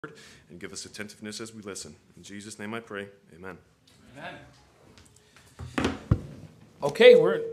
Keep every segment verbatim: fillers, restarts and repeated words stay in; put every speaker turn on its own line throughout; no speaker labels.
and give us attentiveness as we listen. In Jesus' name I pray, amen.
Amen. Okay, we're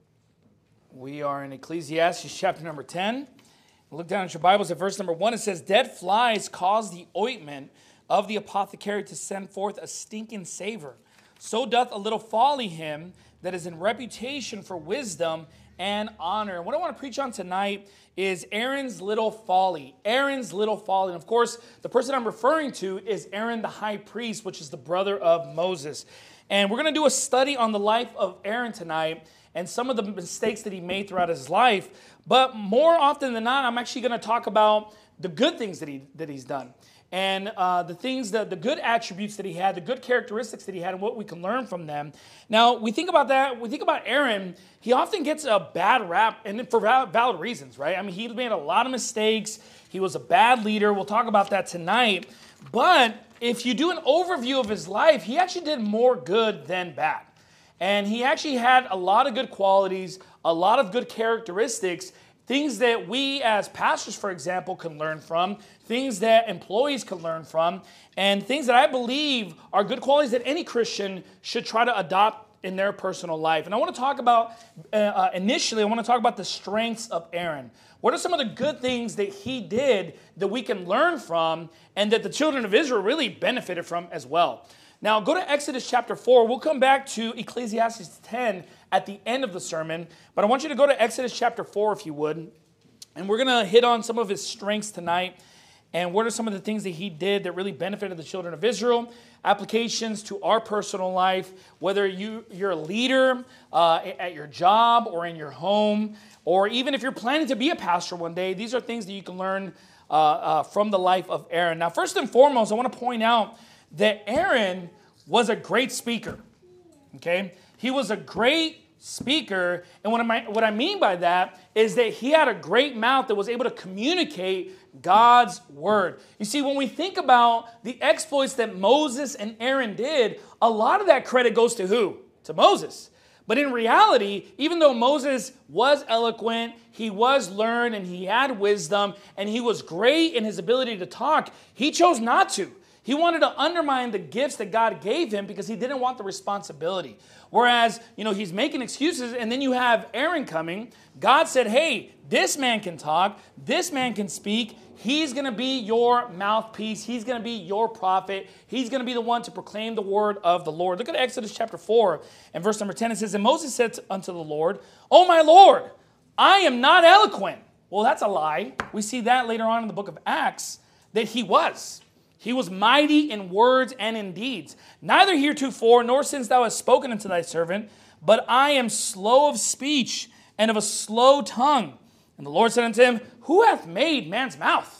we are in Ecclesiastes chapter number ten. Look down at your Bibles at verse number one. It says, "Dead flies cause the ointment of the apothecary to send forth a stinking savor. So doth a little folly him that is in reputation for wisdom and honor." And what I want to preach on tonight is Aaron's little folly. Aaron's little folly. And of course, the person I'm referring to is Aaron the high priest, which is the brother of Moses. And we're going to do a study on the life of Aaron tonight and some of the mistakes that he made throughout his life. But more often than not, I'm actually going to talk about the good things that he that he's done. And uh, the things, that the good attributes that he had, the good characteristics that he had, and what we can learn from them. Now, we think about that, we think about Aaron, he often gets a bad rap, and for valid reasons, right? I mean, he made a lot of mistakes. He was a bad leader. We'll talk about that tonight. But if you do an overview of his life, he actually did more good than bad. And he actually had a lot of good qualities, a lot of good characteristics, things that we as pastors, for example, can learn from, things that employees can learn from, and things that I believe are good qualities that any Christian should try to adopt in their personal life. And I want to talk about, uh, initially, I want to talk about the strengths of Aaron. What are some of the good things that he did that we can learn from and that the children of Israel really benefited from as well? Now, go to Exodus chapter four. We'll come back to Ecclesiastes ten at the end of the sermon. But I want you to go to Exodus chapter four, if you would. And we're going to hit on some of his strengths tonight. And what are some of the things that he did that really benefited the children of Israel? Applications to our personal life, whether you, you're a leader uh, at your job or in your home, or even if you're planning to be a pastor one day, these are things that you can learn uh, uh, from the life of Aaron. Now, first and foremost, I want to point out that Aaron was a great speaker, okay? He was a great speaker, and what I, what I mean by that is that he had a great mouth that was able to communicate God's word. You see, when we think about the exploits that Moses and Aaron did, a lot of that credit goes to who? To Moses. But in reality, even though Moses was eloquent, he was learned, and he had wisdom, and he was great in his ability to talk, he chose not to. He wanted to undermine the gifts that God gave him because he didn't want the responsibility. Whereas, you know, he's making excuses, and then you have Aaron coming. God said, hey, this man can talk. This man can speak. He's going to be your mouthpiece. He's going to be your prophet. He's going to be the one to proclaim the word of the Lord. Look at Exodus chapter four and verse number ten. It says, "And Moses said unto the Lord, O my Lord, I am not eloquent." Well, that's a lie. We see that later on in the book of Acts, that he was. He was mighty in words and in deeds. Neither heretofore, nor since thou hast spoken unto thy servant, but I am slow of speech and of a slow tongue. And the Lord said unto him, Who hath made man's mouth?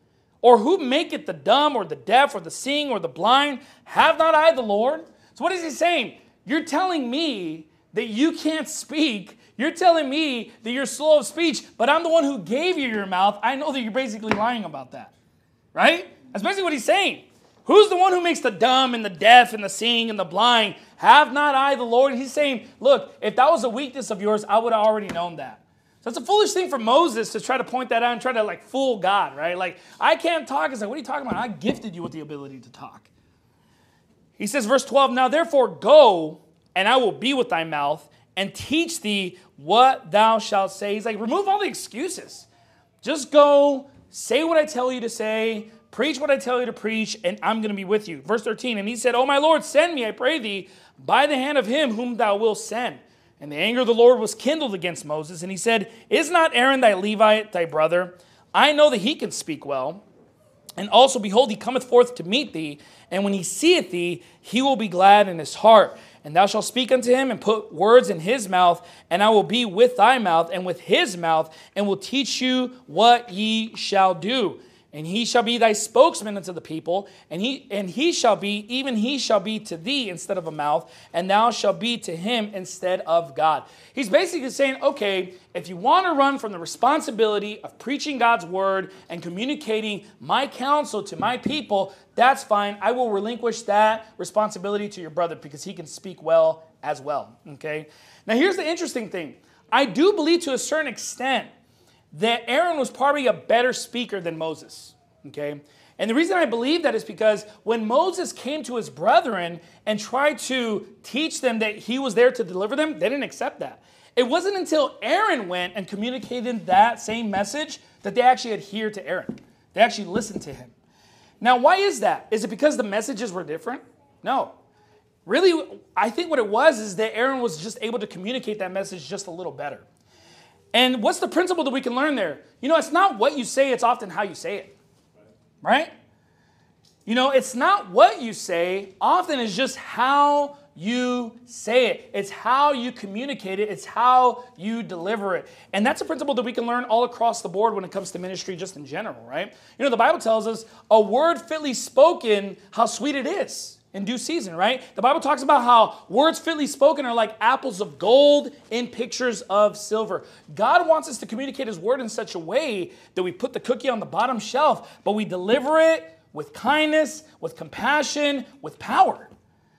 Or who maketh the dumb or the deaf or the seeing or the blind? Have not I the Lord? So what is he saying? You're telling me that you can't speak. You're telling me that you're slow of speech, but I'm the one who gave you your mouth. I know that you're basically lying about that, right? That's basically what he's saying. Who's the one who makes the dumb and the deaf and the seeing and the blind? Have not I the Lord? He's saying, look, if that was a weakness of yours, I would have already known that. So it's a foolish thing for Moses to try to point that out and try to like fool God, right? Like, I can't talk. It's like, what are you talking about? I gifted you with the ability to talk. He says, verse twelve, "Now therefore go, and I will be with thy mouth, and teach thee what thou shalt say." He's like, remove all the excuses. Just go, say what I tell you to say, preach what I tell you to preach, and I'm going to be with you. Verse thirteen, "And he said, O my Lord, send me, I pray thee, by the hand of him whom thou wilt send. And the anger of the Lord was kindled against Moses. And he said, Is not Aaron thy Levite, thy brother? I know that he can speak well. And also, behold, he cometh forth to meet thee. And when he seeth thee, he will be glad in his heart. And thou shalt speak unto him, and put words in his mouth. And I will be with thy mouth, and with his mouth, and will teach you what ye shall do. And he shall be thy spokesman unto the people, and he and he shall be, even he shall be to thee instead of a mouth, and thou shalt be to him instead of God." He's basically saying, okay, if you want to run from the responsibility of preaching God's word and communicating my counsel to my people, that's fine. I will relinquish that responsibility to your brother because he can speak well as well. Okay. Now here's the interesting thing. I do believe to a certain extent that Aaron was probably a better speaker than Moses, okay? And the reason I believe that is because when Moses came to his brethren and tried to teach them that he was there to deliver them, they didn't accept that. It wasn't until Aaron went and communicated that same message that they actually adhered to Aaron. They actually listened to him. Now, why is that? Is it because the messages were different? No. Really, I think what it was is that Aaron was just able to communicate that message just a little better. And what's the principle that we can learn there? You know, it's not what you say, it's often how you say it. Right? You know, it's not what you say, often it's just how you say it. It's how you communicate it. It's how you deliver it. And that's a principle that we can learn all across the board when it comes to ministry just in general, right? You know, the Bible tells us a word fitly spoken, how sweet it is in due season, right? The Bible talks about how words fitly spoken are like apples of gold in pictures of silver. God wants us to communicate his word in such a way that we put the cookie on the bottom shelf, but we deliver it with kindness, with compassion, with power.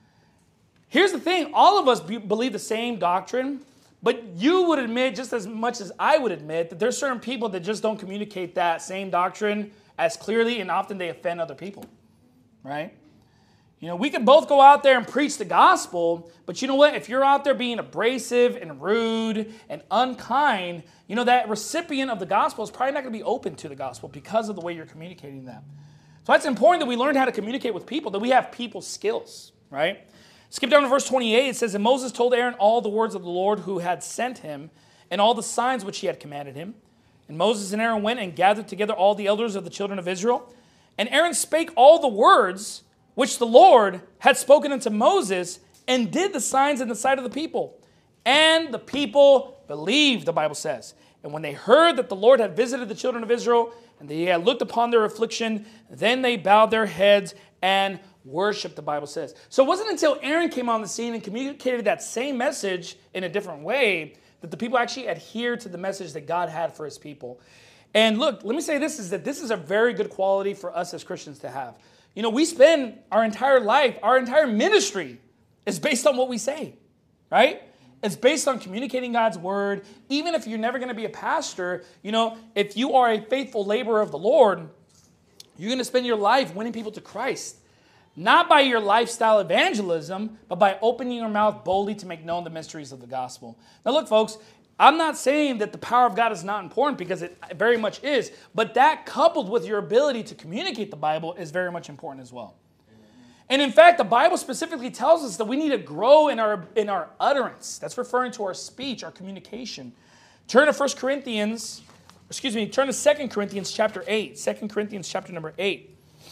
Here's the thing, all of us be, believe the same doctrine, but you would admit just as much as I would admit that there's certain people that just don't communicate that same doctrine as clearly, and often they offend other people, right? You know, we can both go out there and preach the gospel, but you know what? If you're out there being abrasive and rude and unkind, you know, that recipient of the gospel is probably not going to be open to the gospel because of the way you're communicating that. So it's important that we learn how to communicate with people, that we have people skills, right? Skip down to verse twenty-eight. It says, and Moses told Aaron all the words of the Lord who had sent him and all the signs which he had commanded him. And Moses and Aaron went and gathered together all the elders of the children of Israel. And Aaron spake all the words which the Lord had spoken unto Moses, and did the signs in the sight of the people. And the people believed, the Bible says. And when they heard that the Lord had visited the children of Israel, and that he had looked upon their affliction, then they bowed their heads and worshiped, the Bible says. So it wasn't until Aaron came on the scene and communicated that same message in a different way that the people actually adhered to the message that God had for his people. And look, let me say this, is that this is a very good quality for us as Christians to have. You know, we spend our entire life, our entire ministry is based on what we say, right? It's based on communicating God's word. Even if you're never going to be a pastor, you know, if you are a faithful laborer of the Lord, you're going to spend your life winning people to Christ. Not by your lifestyle evangelism, but by opening your mouth boldly to make known the mysteries of the gospel. Now look, folks, I'm not saying that the power of God is not important, because it very much is. But that coupled with your ability to communicate the Bible is very much important as well. And in fact, the Bible specifically tells us that we need to grow in our, in our utterance. That's referring to our speech, our communication. Turn to First Corinthians, excuse me, turn to Second Corinthians chapter eight. Second Corinthians chapter number eight.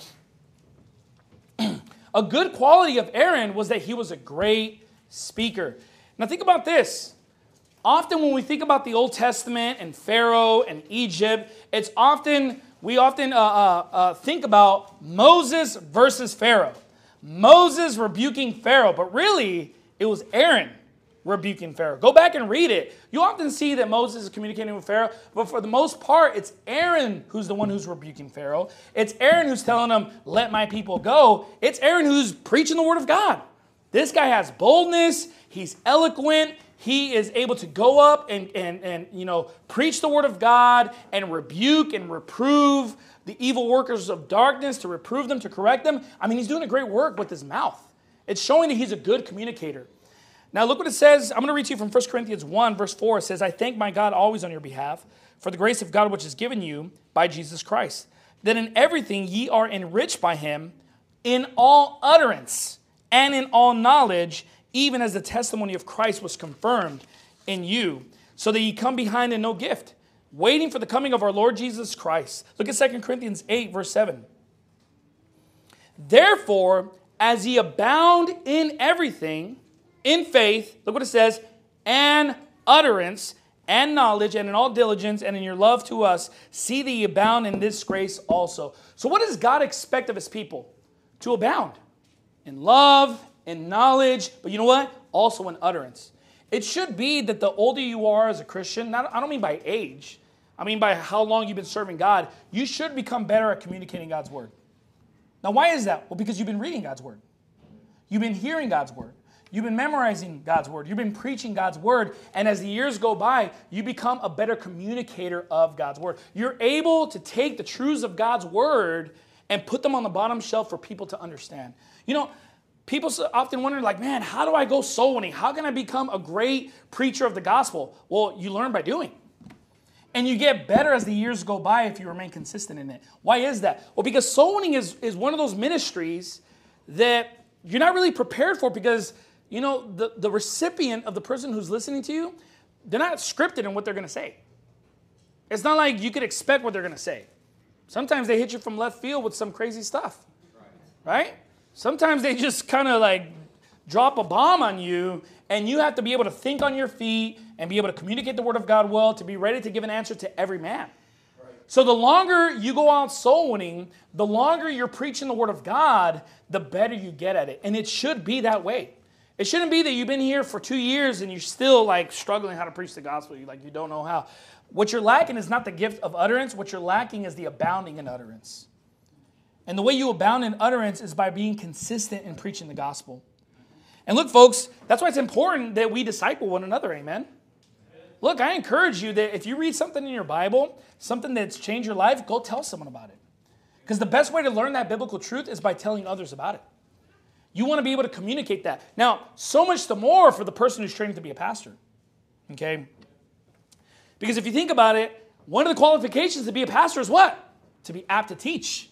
A good quality of Aaron was that he was a great speaker. Now think about this. Often when we think about the Old Testament and Pharaoh and Egypt, it's often, we often uh, uh, uh, think about Moses versus Pharaoh. Moses rebuking Pharaoh, but really it was Aaron rebuking Pharaoh. Go back and read it. You often see that Moses is communicating with Pharaoh, but for the most part, it's Aaron who's the one who's rebuking Pharaoh. It's Aaron who's telling him, let my people go. It's Aaron who's preaching the word of God. This guy has boldness. He's eloquent. He is able to go up and, and, and you know, preach the word of God and rebuke and reprove the evil workers of darkness, to reprove them, to correct them. I mean, he's doing a great work with his mouth. It's showing that he's a good communicator. Now, look what it says. I'm going to read to you from First Corinthians one, verse four. It says, I thank my God always on your behalf for the grace of God which is given you by Jesus Christ, that in everything ye are enriched by him in all utterance and in all knowledge, even as the testimony of Christ was confirmed in you, so that ye come behind in no gift, waiting for the coming of our Lord Jesus Christ. Look at Second Corinthians eight, verse seven. Therefore, as ye abound in everything, in faith, look what it says, and utterance, and knowledge, and in all diligence, and in your love to us, see that ye abound in this grace also. So what does God expect of his people? To abound in love, in knowledge, but you know what? Also in utterance. It should be that the older you are as a Christian, not, I don't mean by age, I mean by how long you've been serving God, you should become better at communicating God's word. Now, why is that? Well, because you've been reading God's word. You've been hearing God's word. You've been memorizing God's word. You've been preaching God's word. And as the years go by, you become a better communicator of God's word. You're able to take the truths of God's word and put them on the bottom shelf for people to understand. You know, people often wonder, like, man, how do I go soul winning? How can I become a great preacher of the gospel? Well, you learn by doing. And you get better as the years go by if you remain consistent in it. Why is that? Well, because soul winning is, is one of those ministries that you're not really prepared for, because, you know, the, the recipient of the person who's listening to you, they're not scripted in what they're going to say. It's not like you could expect what they're going to say. Sometimes they hit you from left field with some crazy stuff, right? Sometimes they just kind of like drop a bomb on you, and you have to be able to think on your feet and be able to communicate the word of God well, to be ready to give an answer to every man. Right. So the longer you go out soul winning, the longer you're preaching the word of God, the better you get at it. And it should be that way. It shouldn't be that you've been here for two years and you're still like struggling how to preach the gospel. You like you don't know how. What you're lacking is not the gift of utterance. What you're lacking is the abounding in utterance. And the way you abound in utterance is by being consistent in preaching the gospel. And look, folks, that's why it's important that we disciple one another, amen? Look, I encourage you that if you read something in your Bible, something that's changed your life, go tell someone about it. Because the best way to learn that biblical truth is by telling others about it. You want to be able to communicate that. Now, so much the more for the person who's training to be a pastor, okay? Because if you think about it, one of the qualifications to be a pastor is what? To be apt to teach.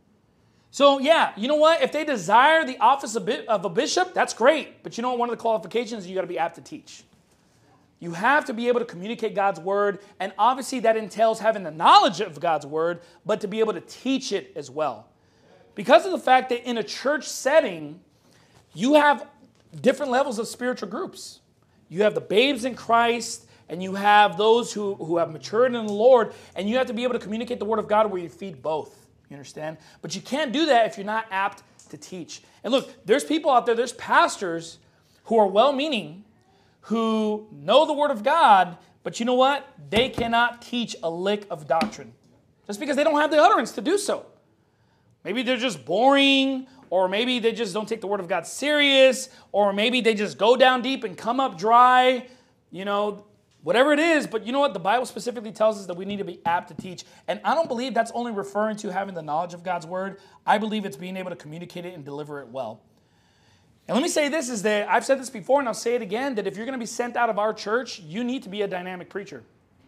So yeah, you know what? If they desire the office of a bishop, that's great. But you know what? One of the qualifications is you got to be apt to teach. You have to be able to communicate God's word, and obviously that entails having the knowledge of God's word, but to be able to teach it as well. Because of the fact that in a church setting, you have different levels of spiritual groups. You have the babes in Christ, and you have those who, who have matured in the Lord, and you have to be able to communicate the word of God where you feed both. You understand? But you can't do that if you're not apt to teach. And look, there's people out there, there's pastors who are well-meaning, who know the word of God, but you know what? They cannot teach a lick of doctrine. Just because they don't have the utterance to do so. Maybe they're just boring, or maybe they just don't take the word of God serious, or maybe they just go down deep and come up dry. You know, whatever it is, but you know what? The Bible specifically tells us that we need to be apt to teach. And I don't believe that's only referring to having the knowledge of God's word. I believe it's being able to communicate it and deliver it well. And let me say this, is that I've said this before and I'll say it again, that if you're going to be sent out of our church, you need to be a dynamic preacher.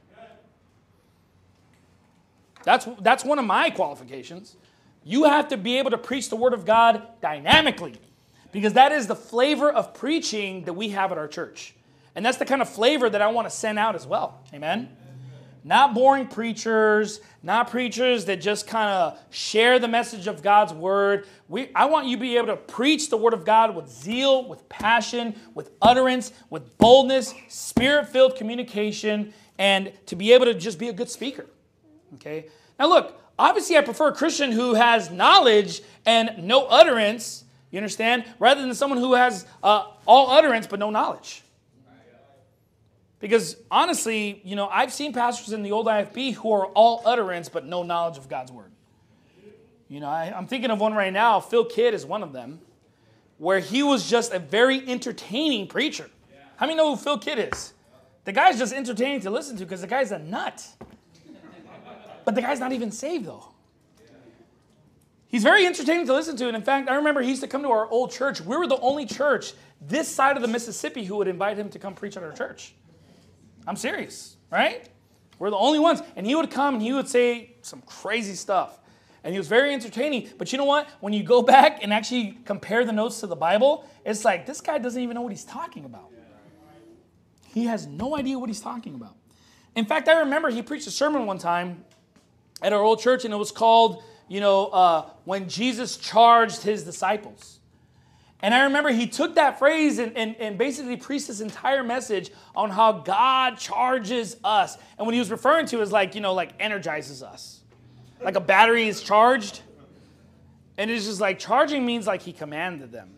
That's, that's one of my qualifications. You have to be able to preach the word of God dynamically, because that is the flavor of preaching that we have at our church. And that's the kind of flavor that I want to send out as well. Amen? Not boring preachers, not preachers that just kind of share the message of God's word. We, I want you to be able to preach the word of God with zeal, with passion, with utterance, with boldness, spirit-filled communication, and to be able to just be a good speaker. Okay? Now look, obviously I prefer a Christian who has knowledge and no utterance, you understand, rather than someone who has uh, all utterance but no knowledge. Because honestly, you know, I've seen pastors in the old I F B who are all utterance but no knowledge of God's word. You know, I, I'm thinking of one right now. Phil Kidd is one of them, where he was just a very entertaining preacher. How many know who Phil Kidd is? The guy's just entertaining to listen to because the guy's a nut. But the guy's not even saved, though. He's very entertaining to listen to. And in fact, I remember he used to come to our old church. We were the only church this side of the Mississippi who would invite him to come preach at our church. I'm serious, right? We're the only ones. And he would come and he would say some crazy stuff. And he was very entertaining. But you know what? When you go back and actually compare the notes to the Bible, it's like, this guy doesn't even know what he's talking about. He has no idea what he's talking about. In fact, I remember he preached a sermon one time at our old church, and it was called, you know, uh, when Jesus charged his disciples. And I remember he took that phrase and, and, and basically preached this entire message on how God charges us. And what he was referring to is like, you know, like energizes us. Like a battery is charged. And it's just like, charging means like he commanded them.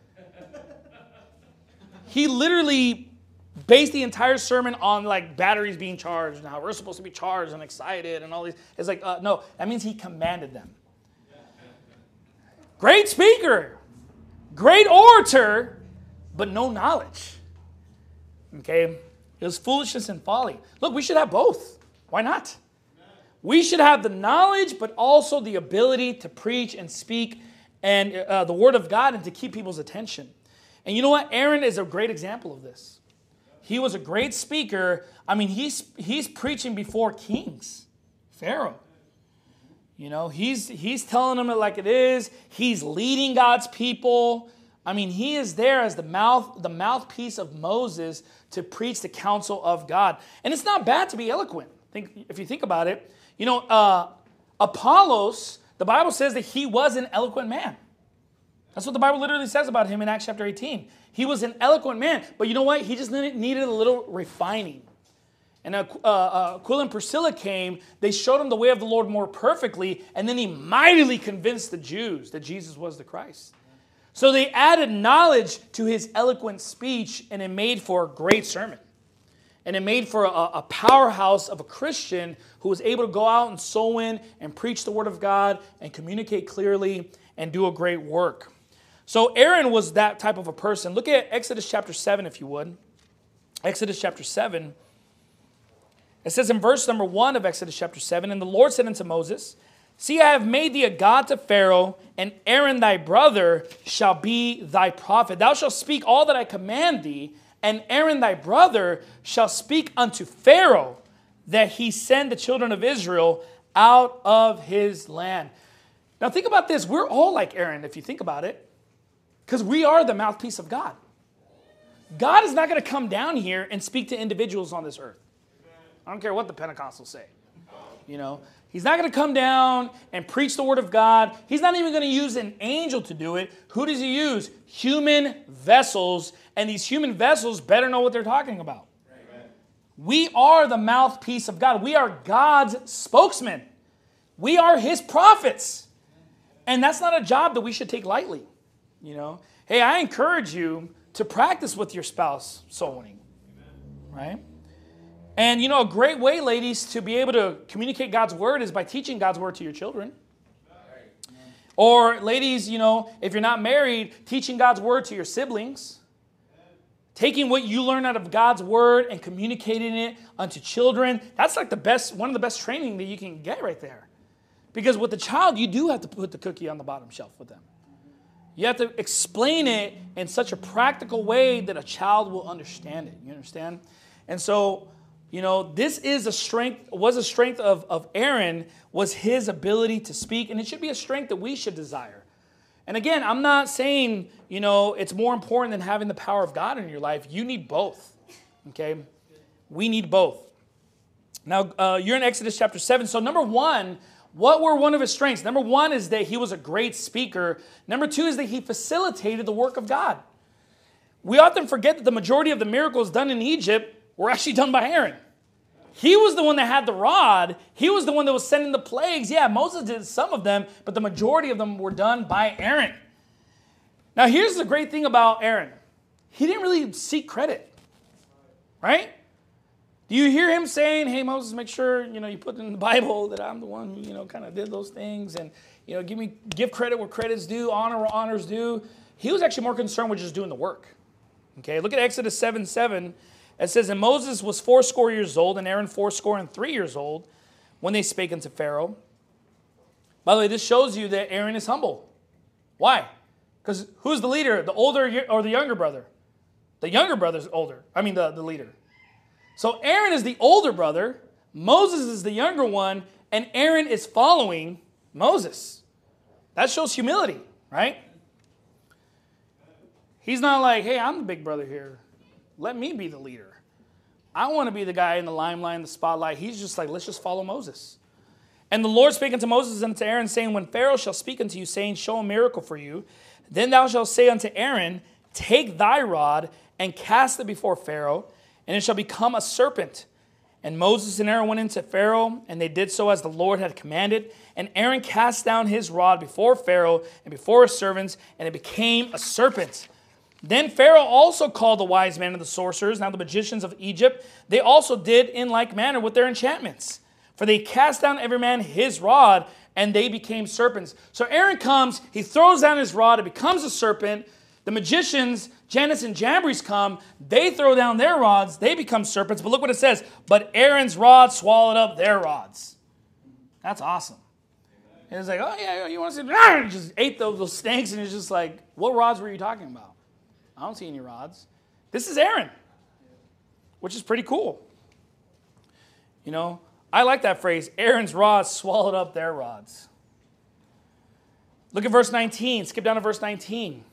He literally based the entire sermon on like batteries being charged and how we're supposed to be charged and excited and all these. It's like, uh, no, that means he commanded them. Great speaker. Great orator, but no knowledge. Okay? It was foolishness and folly. Look, we should have both. Why not? We should have the knowledge, but also the ability to preach and speak and uh, the word of God and to keep people's attention. And you know what? Aaron is a great example of this. He was a great speaker. I mean, he's he's preaching before kings, Pharaoh. You know, he's he's telling them it like it is. He's leading God's people. I mean, he is there as the mouth, the mouthpiece of Moses to preach the counsel of God. And it's not bad to be eloquent. Think, if you think about it, you know, uh, Apollos, the Bible says that he was an eloquent man. That's what the Bible literally says about him in Acts chapter eighteen. He was an eloquent man, but you know what? He just needed a little refining. And uh, uh, Aquila and Priscilla came, they showed him the way of the Lord more perfectly, and then he mightily convinced the Jews that Jesus was the Christ. So they added knowledge to his eloquent speech, and it made for a great sermon. And it made for a, a powerhouse of a Christian who was able to go out and sow in and preach the word of God and communicate clearly and do a great work. So Aaron was that type of a person. Look at Exodus chapter seven, if you would. Exodus chapter seven. It says in verse number one of Exodus chapter seven, and the Lord said unto Moses, see, I have made thee a god to Pharaoh, and Aaron thy brother shall be thy prophet. Thou shalt speak all that I command thee, and Aaron thy brother shall speak unto Pharaoh, that he send the children of Israel out of his land. Now think about this. We're all like Aaron, if you think about it, because we are the mouthpiece of God. God is not going to come down here and speak to individuals on this earth. I don't care what the Pentecostals say. You know, he's not going to come down and preach the word of God. He's not even going to use an angel to do it. Who does he use? Human vessels. And these human vessels better know what they're talking about. Amen. We are the mouthpiece of God. We are God's spokesman. We are his prophets. And that's not a job that we should take lightly. You know, hey, I encourage you to practice with your spouse soul winning. Right? And, you know, a great way, ladies, to be able to communicate God's word is by teaching God's word to your children. Or, ladies, you know, if you're not married, teaching God's word to your siblings. Taking what you learn out of God's word and communicating it unto children. That's like the best, one of the best training that you can get right there. Because with the child, you do have to put the cookie on the bottom shelf with them. You have to explain it in such a practical way that a child will understand it. You understand? And so, you know, this is a strength, was a strength of, of Aaron, was his ability to speak. And it should be a strength that we should desire. And again, I'm not saying, you know, it's more important than having the power of God in your life. You need both. Okay? We need both. Now, uh, you're in Exodus chapter seven. So number one, what were one of his strengths? Number one is that he was a great speaker. Number two is that he facilitated the work of God. We often forget that the majority of the miracles done in Egypt were actually done by Aaron. He was the one that had the rod. He was the one that was sending the plagues. Yeah, Moses did some of them, but the majority of them were done by Aaron. Now, here's the great thing about Aaron. He didn't really seek credit, right? Do you hear him saying, hey, Moses, make sure, you know, you put in the Bible that I'm the one who, you know, kind of did those things, and, you know, give me, give credit where credit's due, honor where honor's due. He was actually more concerned with just doing the work. Okay, look at Exodus seven seven. It says, and Moses was fourscore years old, and Aaron fourscore and three years old, when they spake unto Pharaoh. By the way, this shows you that Aaron is humble. Why? Because who's the leader, the older or the younger brother? The younger brother's older. I mean, the, the leader. So Aaron is the older brother, Moses is the younger one, and Aaron is following Moses. That shows humility, right? He's not like, hey, I'm the big brother here. Let me be the leader. I want to be the guy in the limelight, in the spotlight. He's just like, let's just follow Moses. And the Lord spake unto Moses and to Aaron, saying, when Pharaoh shall speak unto you, saying, show a miracle for you, then thou shalt say unto Aaron, take thy rod and cast it before Pharaoh, and it shall become a serpent. And Moses and Aaron went into Pharaoh, and they did so as the Lord had commanded. And Aaron cast down his rod before Pharaoh and before his servants, and it became a serpent. Then Pharaoh also called the wise men and the sorcerers, now the magicians of Egypt. They also did in like manner with their enchantments. For they cast down every man his rod, and they became serpents. So Aaron comes, he throws down his rod, it becomes a serpent. The magicians, Jannes and Jambres, come, they throw down their rods, they become serpents. But look what it says, but Aaron's rod swallowed up their rods. That's awesome. And it's like, oh, yeah, you want to see? Ah! Just ate those, those snakes, and it's just like, what rods were you talking about? I don't see any rods. This is Aaron, which is pretty cool. You know, I like that phrase, Aaron's rods swallowed up their rods. Look at verse nineteen. Skip down to verse nineteen.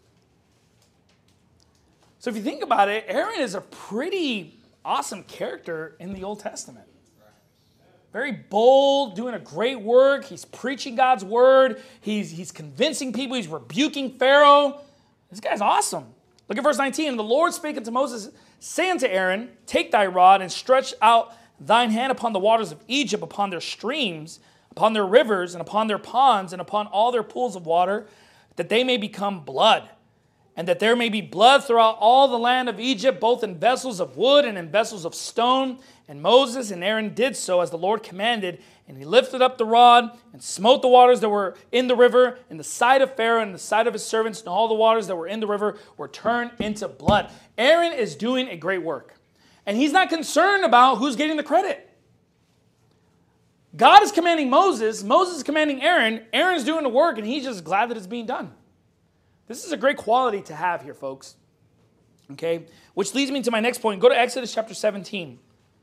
So if you think about it, Aaron is a pretty awesome character in the Old Testament. Very bold, doing a great work. He's preaching God's word. He's, he's convincing people. He's rebuking Pharaoh. This guy's awesome. Look at verse nineteen. And the Lord spake unto Moses, saying to Aaron, take thy rod and stretch out thine hand upon the waters of Egypt, upon their streams, upon their rivers, and upon their ponds, and upon all their pools of water, that they may become blood. And that there may be blood throughout all the land of Egypt, both in vessels of wood and in vessels of stone. And Moses and Aaron did so as the Lord commanded. And he lifted up the rod and smote the waters that were in the river in the sight of Pharaoh and in the sight of his servants. And all the waters that were in the river were turned into blood. Aaron is doing a great work. And he's not concerned about who's getting the credit. God is commanding Moses. Moses is commanding Aaron. Aaron's doing the work, and he's just glad that it's being done. This is a great quality to have here, folks. Okay? Which leads me to my next point. Go to Exodus chapter seventeen.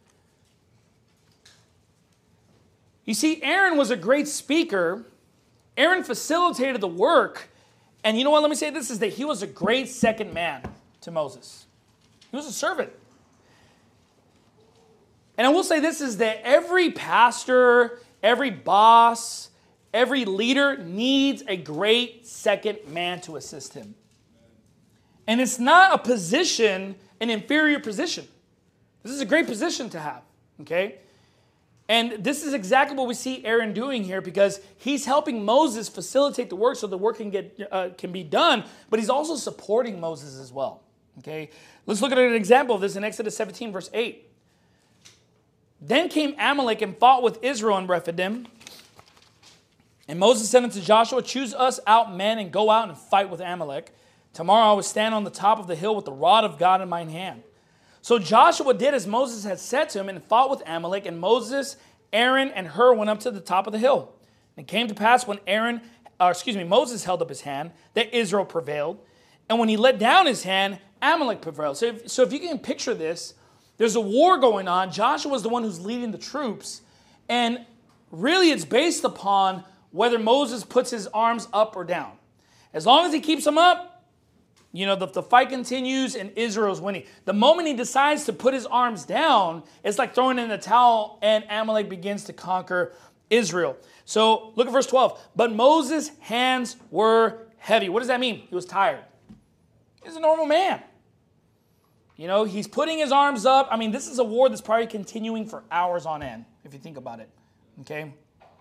You see, Aaron was a great speaker. Aaron facilitated the work. And you know what? Let me say this, is that he was a great second man to Moses. He was a servant. And I will say this, is that every pastor, every boss, every leader needs a great second man to assist him. And it's not a position, an inferior position. This is a great position to have, okay? And this is exactly what we see Aaron doing here, because he's helping Moses facilitate the work so the work can get uh, can be done, but he's also supporting Moses as well, okay? Let's look at an example of this in Exodus seventeen, verse eight. Then came Amalek and fought with Israel in Rephidim. And Moses said unto Joshua, choose us out men and go out and fight with Amalek. Tomorrow I will stand on the top of the hill with the rod of God in mine hand. So Joshua did as Moses had said to him and fought with Amalek. And Moses, Aaron, and Hur went up to the top of the hill. And it came to pass when Aaron, or excuse me, Moses held up his hand, that Israel prevailed. And when he let down his hand, Amalek prevailed. So if, so if you can picture this, there's a war going on. Joshua is the one who's leading the troops. And really it's based upon whether Moses puts his arms up or down. As long as he keeps them up, you know, the, the fight continues and Israel's winning. The moment he decides to put his arms down, it's like throwing in the towel and Amalek begins to conquer Israel. So look at verse twelve. But Moses' hands were heavy. What does that mean? He was tired. He's a normal man. You know, he's putting his arms up. I mean, this is a war that's probably continuing for hours on end, if you think about it. Okay?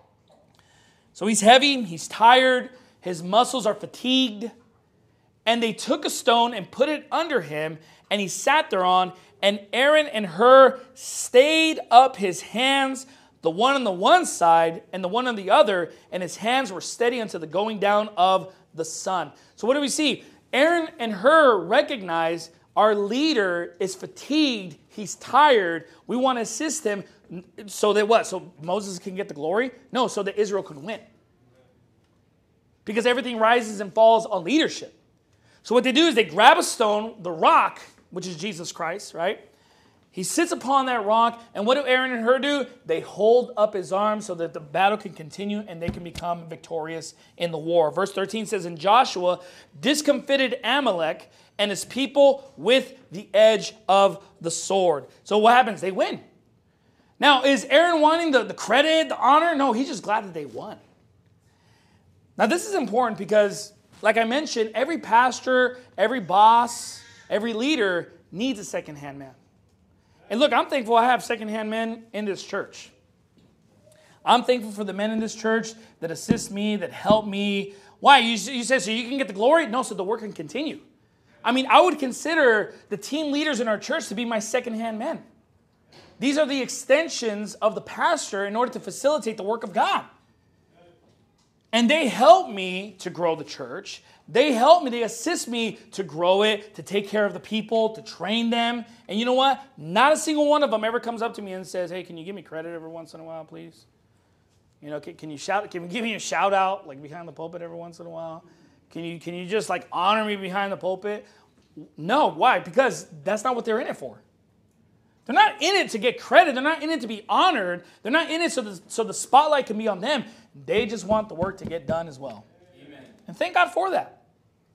So he's heavy, he's tired, his muscles are fatigued. And they took a stone and put it under him, and he sat thereon. And Aaron and Hur stayed up his hands, the one on the one side and the one on the other, and his hands were steady unto the going down of the sun. So what do we see? Aaron and Hur recognize our leader is fatigued, he's tired, we want to assist him so that what? So Moses can get the glory? No, so that Israel can win. Because everything rises and falls on leadership. So what they do is they grab a stone, the rock, which is Jesus Christ, right? He sits upon that rock, and what do Aaron and Hur do? They hold up his arms so that the battle can continue and they can become victorious in the war. Verse thirteen says, and Joshua discomfited Amalek and his people with the edge of the sword. So what happens? They win. Now, is Aaron wanting the, the credit, the honor? No, he's just glad that they won. Now, this is important because, like I mentioned, every pastor, every boss, every leader needs a second-hand man. And look, I'm thankful I have second-hand men in this church. I'm thankful for the men in this church that assist me, that help me. Why? You, you say so you can get the glory? No, so the work can continue. I mean, I would consider the team leaders in our church to be my second-hand men. These are the extensions of the pastor in order to facilitate the work of God. And they help me to grow the church. They help me, they assist me to grow it, to take care of the people, to train them. And you know what? Not a single one of them ever comes up to me and says, hey, can you give me credit every once in a while, please? You know, can, can you shout? Can you give me a shout out like behind the pulpit every once in a while? Can you can you just like honor me behind the pulpit? No, why? Because that's not what they're in it for. They're not in it to get credit. They're not in it to be honored. They're not in it so the, so the spotlight can be on them. They just want the work to get done as well. Amen. And thank God for that.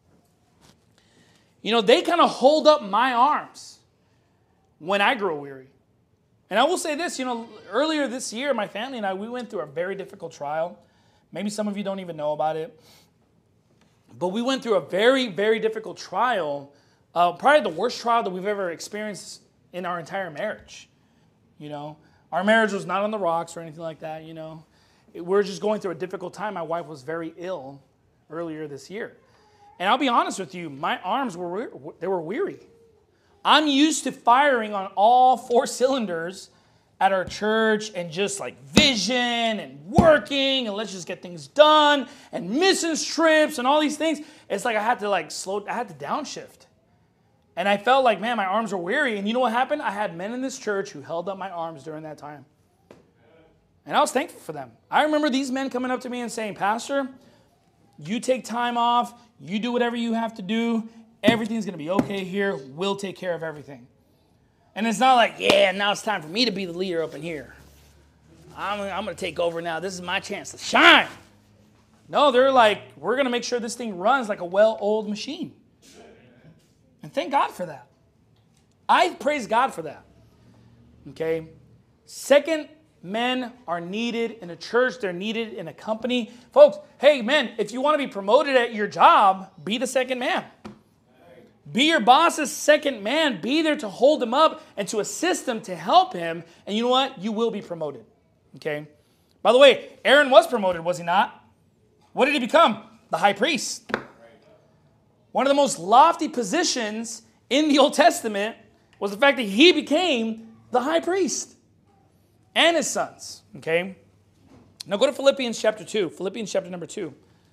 You know, they kind of hold up my arms when I grow weary. And I will say this, you know, earlier this year, my family and I, we went through a very difficult trial. Maybe some of you don't even know about it. But we went through a very, very difficult trial. Uh, probably the worst trial that we've ever experienced in our entire marriage. You know, our marriage was not on the rocks or anything like that, you know. It, we were just going through a difficult time. My wife was very ill earlier this year. And I'll be honest with you, my arms were, they were weary. I'm used to firing on all four cylinders at our church and just like vision and working and let's just get things done and missing trips and all these things. It's like I had to like slow, I had to downshift. And I felt like, man, my arms were weary. And you know what happened? I had men in this church who held up my arms during that time. And I was thankful for them. I remember these men coming up to me and saying, Pastor, you take time off, you do whatever you have to do, everything's going to be okay here, we'll take care of everything. And it's not like, yeah, now it's time for me to be the leader up in here. I'm, I'm going to take over now. This is my chance to shine. No, they're like, we're going to make sure this thing runs like a well-oiled machine. And thank God for that. I praise God for that. Okay? Second, men are needed in a church. They're needed in a company. Folks, hey, men, if you want to be promoted at your job, be the second man. Be your boss's second man. Be there to hold him up and to assist him, to help him. And you know what? You will be promoted. Okay? By the way, Aaron was promoted, was he not? What did he become? The high priest. One of the most lofty positions in the Old Testament was the fact that he became the high priest and his sons. Okay? Now go to Philippians chapter two. Philippians chapter number two.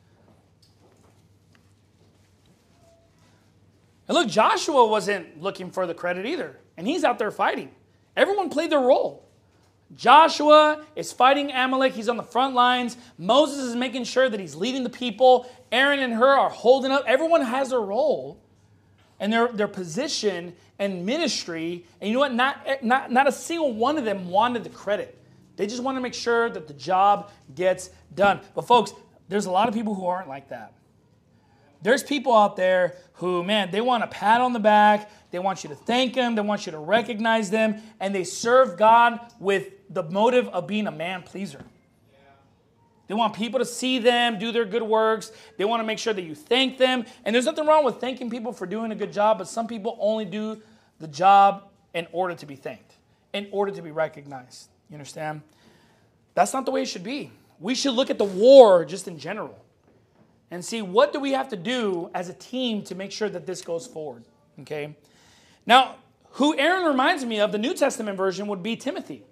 And look, Joshua wasn't looking for the credit either. And he's out there fighting. Everyone played their role. Joshua is fighting Amalek. He's on the front lines. Moses is making sure that he's leading the people. Aaron and Hur are holding up. Everyone has a role and their, their position and ministry. And you know what? Not, not, not a single one of them wanted the credit. They just want to make sure that the job gets done. But folks, there's a lot of people who aren't like that. There's people out there who, man, they want a pat on the back. They want you to thank them. They want you to recognize them. And they serve God with the motive of being a man pleaser. They want people to see them, do their good works. They want to make sure that you thank them. And there's nothing wrong with thanking people for doing a good job, but some people only do the job in order to be thanked, in order to be recognized. You understand? That's not the way it should be. We should look at the war just in general and see what do we have to do as a team to make sure that this goes forward. Okay? Now, who Aaron reminds me of, the New Testament version, would be Timothy.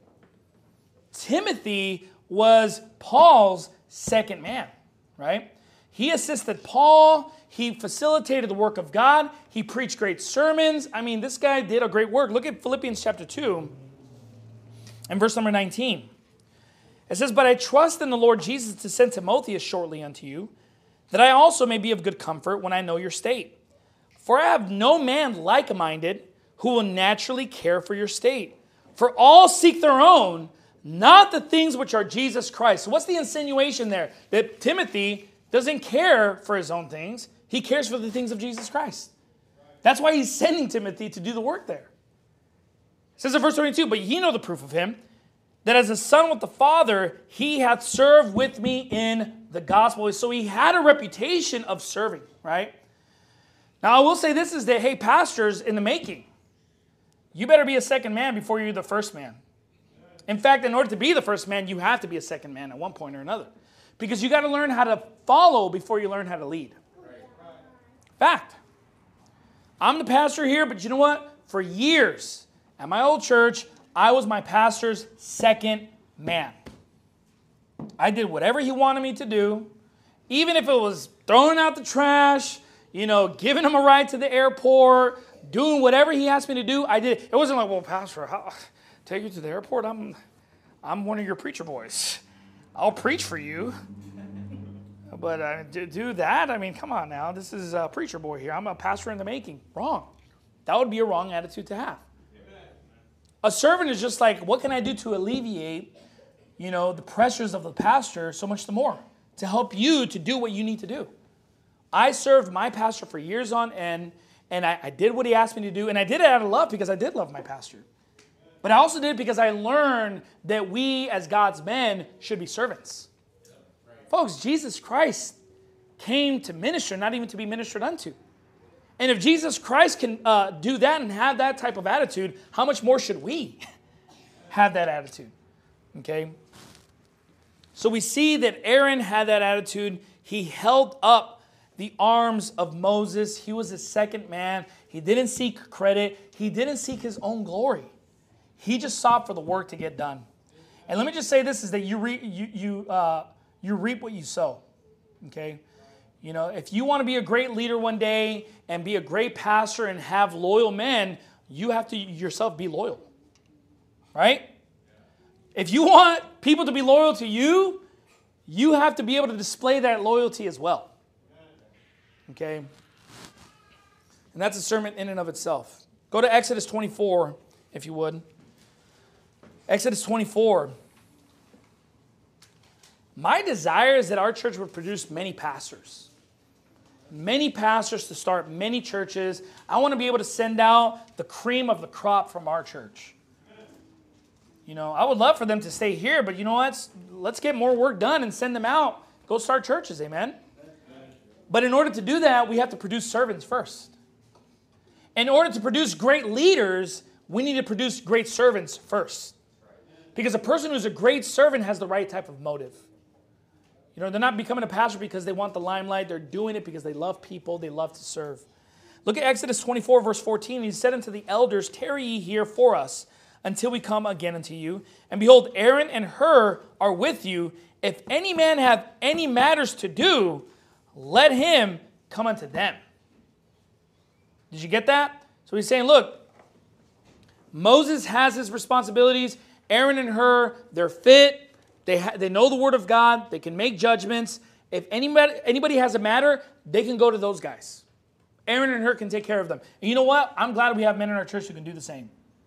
Timothy was Paul's second man, right? He assisted Paul. He facilitated the work of God. He preached great sermons. I mean, this guy did a great work. Look at Philippians chapter two and verse number nineteen. It says, "But I trust in the Lord Jesus to send Timotheus shortly unto you, that I also may be of good comfort when I know your state. For I have no man like-minded who will naturally care for your state. For all seek their own, not the things which are Jesus Christ." So what's the insinuation there? That Timothy doesn't care for his own things. He cares for the things of Jesus Christ. That's why he's sending Timothy to do the work there. It says in verse twenty-two, "But ye know the proof of him, that as a son with the Father, he hath served with me in the gospel." So he had a reputation of serving, right? Now I will say this is that, hey, pastors in the making, you better be a second man before you're the first man. In fact, in order to be the first man, you have to be a second man at one point or another. Because you got to learn how to follow before you learn how to lead. Fact. I'm the pastor here, but you know what? For years at my old church, I was my pastor's second man. I did whatever he wanted me to do. Even if it was throwing out the trash, you know, giving him a ride to the airport, doing whatever he asked me to do, I did. It wasn't like, well, pastor, how... take you to the airport? I'm I'm one of your preacher boys. I'll preach for you. But uh, to do that, I mean, come on now. This is a preacher boy here. I'm a pastor in the making. Wrong. That would be a wrong attitude to have. A servant is just like, what can I do to alleviate, you know, the pressures of the pastor so much the more to help you to do what you need to do. I served my pastor for years on end, and I, I did what he asked me to do, and I did it out of love because I did love my pastor. But I also did it because I learned that we as God's men should be servants. Folks, Jesus Christ came to minister, not even to be ministered unto. And if Jesus Christ can uh, do that and have that type of attitude, how much more should we have that attitude? Okay? So we see that Aaron had that attitude. He held up the arms of Moses. He was the second man. He didn't seek credit. He didn't seek his own glory. He just sought for the work to get done. And let me just say this, is that you, re, you, you, uh, you reap what you sow. Okay? You know, if you want to be a great leader one day and be a great pastor and have loyal men, you have to yourself be loyal. Right? If you want people to be loyal to you, you have to be able to display that loyalty as well. Okay? And that's a sermon in and of itself. Go to Exodus twenty-four, if you would. Exodus twenty-four. My desire is that our church would produce many pastors. Many pastors to start many churches. I want to be able to send out the cream of the crop from our church. You know, I would love for them to stay here, but you know what? Let's get more work done and send them out. Go start churches, amen? But in order to do that, we have to produce servants first. In order to produce great leaders, we need to produce great servants first. Because a person who's a great servant has the right type of motive. You know, they're not becoming a pastor because they want the limelight. They're doing it because they love people. They love to serve. Look at Exodus twenty-four, verse fourteen. He said unto the elders, tarry ye here for us until we come again unto you. And behold, Aaron and Hur are with you. If any man have any matters to do, let him come unto them. Did you get that? So he's saying, look, Moses has his responsibilities. Aaron and Hur, they're fit. They, ha- they know the word of God. They can make judgments. If anybody, anybody has a matter, they can go to those guys. Aaron and Hur can take care of them. And you know what? I'm glad we have men in our church who can do the same.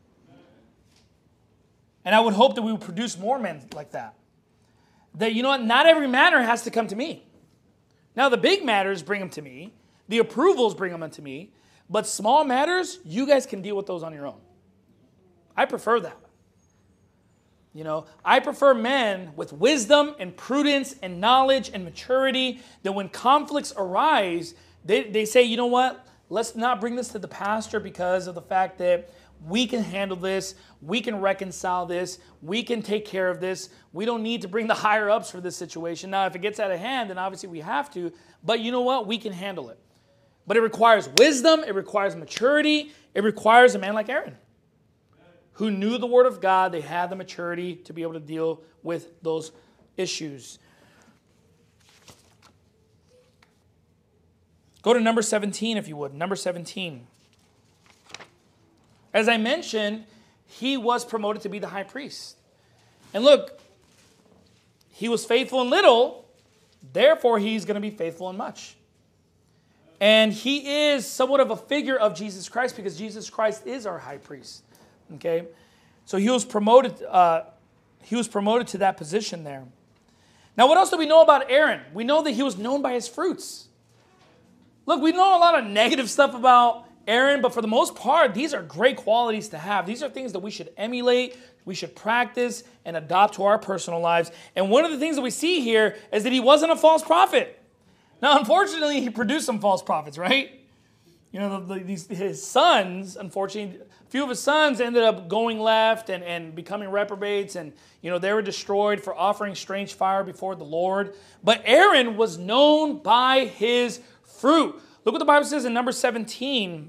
And I would hope that we would produce more men like that. That, you know what? Not every matter has to come to me. Now, the big matters, bring them to me. The approvals, bring them unto me. But small matters, you guys can deal with those on your own. I prefer that. You know, I prefer men with wisdom and prudence and knowledge and maturity that when conflicts arise, they, they say, you know what? Let's not bring this to the pastor because of the fact that we can handle this. We can reconcile this. We can take care of this. We don't need to bring the higher ups for this situation. Now, if it gets out of hand, then obviously we have to. But you know what? We can handle it. But it requires wisdom. It requires maturity. It requires a man like Aaron, who knew the word of God. They had the maturity to be able to deal with those issues. Go to number seventeen, if you would. Number seventeen. As I mentioned, he was promoted to be the high priest. And look, he was faithful in little, therefore he's going to be faithful in much. And he is somewhat of a figure of Jesus Christ because Jesus Christ is our high priest. Okay, so he was promoted. Uh, he was promoted to that position there. Now, what else do we know about Aaron? We know that he was known by his fruits. Look, we know a lot of negative stuff about Aaron, but for the most part, these are great qualities to have. These are things that we should emulate, we should practice, and adopt to our personal lives. And one of the things that we see here is that he wasn't a false prophet. Now, unfortunately, he produced some false prophets, right? You know, the, the, these, his sons, unfortunately, a few of his sons ended up going left and, and becoming reprobates. And, you know, they were destroyed for offering strange fire before the Lord. But Aaron was known by his fruit. Look what the Bible says in number seventeen.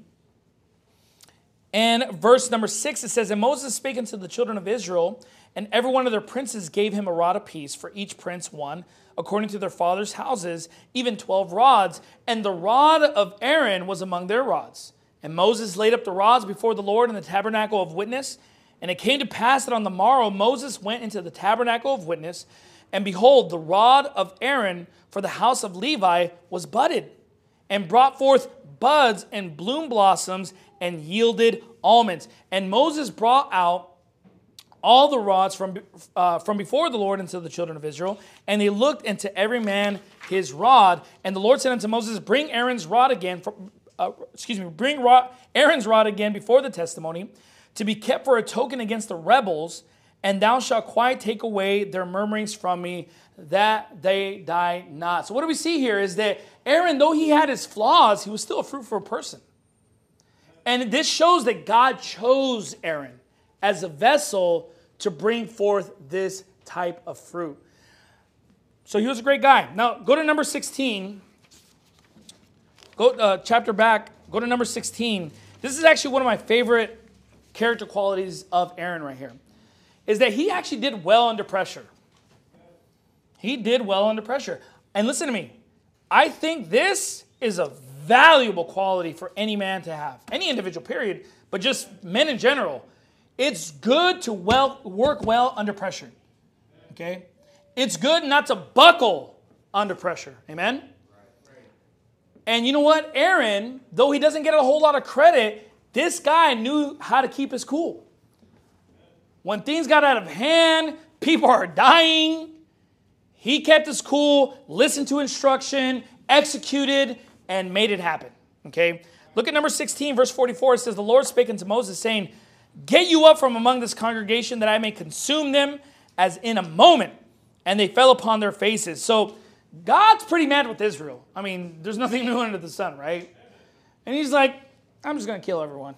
And verse number six, it says, and Moses spake unto the children of Israel, and every one of their princes gave him a rod apiece, for each prince one, according to their fathers' houses, even twelve rods. And the rod of Aaron was among their rods. And Moses laid up the rods before the Lord in the tabernacle of witness. And it came to pass that on the morrow Moses went into the tabernacle of witness, And behold, the rod of Aaron for the house of Levi was budded, and brought forth buds and bloom blossoms, and yielded almonds. And Moses brought out all the rods from, uh, from before the Lord unto the children of Israel, and they looked into every man his rod. And the Lord said unto Moses, bring Aaron's rod again, for, uh, excuse me, bring rod, Aaron's rod again before the testimony, to be kept for a token against the rebels, and thou shalt quite take away their murmurings from me, that they die not. So what do we see here is that Aaron, though he had his flaws, he was still a fruitful person. And this shows that God chose Aaron as a vessel to bring forth this type of fruit. So he was a great guy. Now, go to number sixteen. Go uh, chapter back. Go to number sixteen. This is actually one of my favorite character qualities of Aaron right here, is that he actually did well under pressure. He did well under pressure. And listen to me. I think this is a valuable quality for any man to have. Any individual, period. But just men in general. It's good to well work well under pressure. Okay? It's good not to buckle under pressure. Amen? And you know what? Aaron, though he doesn't get a whole lot of credit, this guy knew how to keep his cool. When things got out of hand, people are dying, he kept his cool, listened to instruction, executed, and made it happen. Okay? Look at number sixteen, verse forty-four. It says, the Lord spake unto Moses, saying, get you up from among this congregation, that I may consume them as in a moment. And they fell upon their faces. So God's pretty mad with Israel. I mean, there's nothing new under the sun, right? And he's like, I'm just going to kill everyone.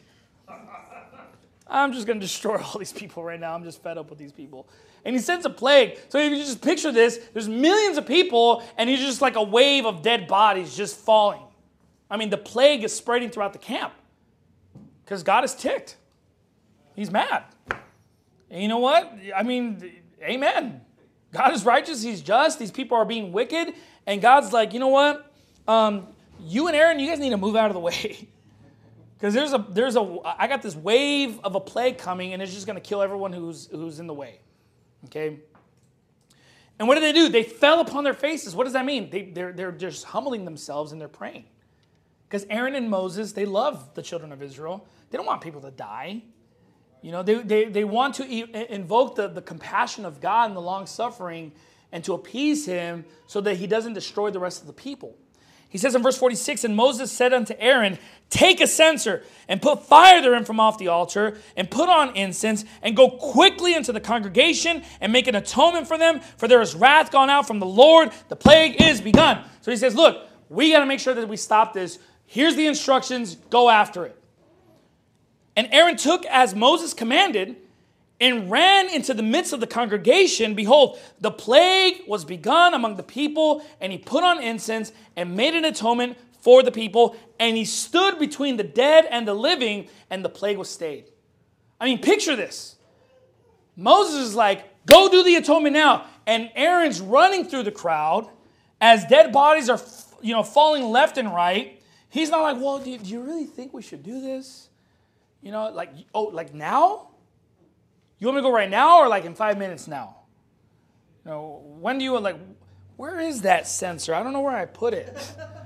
I'm just going to destroy all these people right now. I'm just fed up with these people. And he sends a plague. So if you just picture this, there's millions of people, and he's just like a wave of dead bodies just falling. I mean, the plague is spreading throughout the camp because God is ticked. He's mad. And you know what? I mean, amen. God is righteous. He's just. These people are being wicked. And God's like, you know what? Um, you and Aaron, you guys need to move out of the way. Because there's a, there's a, I got this wave of a plague coming, and it's just going to kill everyone who's, who's in the way. Okay? And what did they do? They fell upon their faces. What does that mean? They, they're, they're just humbling themselves and they're praying. Because Aaron and Moses, they love the children of Israel. They don't want people to die. You know, they, they, they want to e- invoke the, the compassion of God and the long suffering and to appease him so that he doesn't destroy the rest of the people. He says in verse forty-six, and Moses said unto Aaron, take a censer and put fire therein from off the altar and put on incense and go quickly into the congregation and make an atonement for them, for there is wrath gone out from the Lord. The plague is begun. So he says, look, we got to make sure that we stop this. Here's the instructions. Go after it. And Aaron took as Moses commanded and ran into the midst of the congregation. Behold, the plague was begun among the people, and he put on incense and made an atonement for the people, and he stood between the dead and the living, and the plague was stayed. I mean, picture this. Moses is like, go do the atonement now. And Aaron's running through the crowd as dead bodies are, you know, falling left and right. He's not like, well, do you, do you really think we should do this? You know, like, oh, like now? You want me to go right now or like in five minutes now? You know, when do you, like, where is that censer? I don't know where I put it.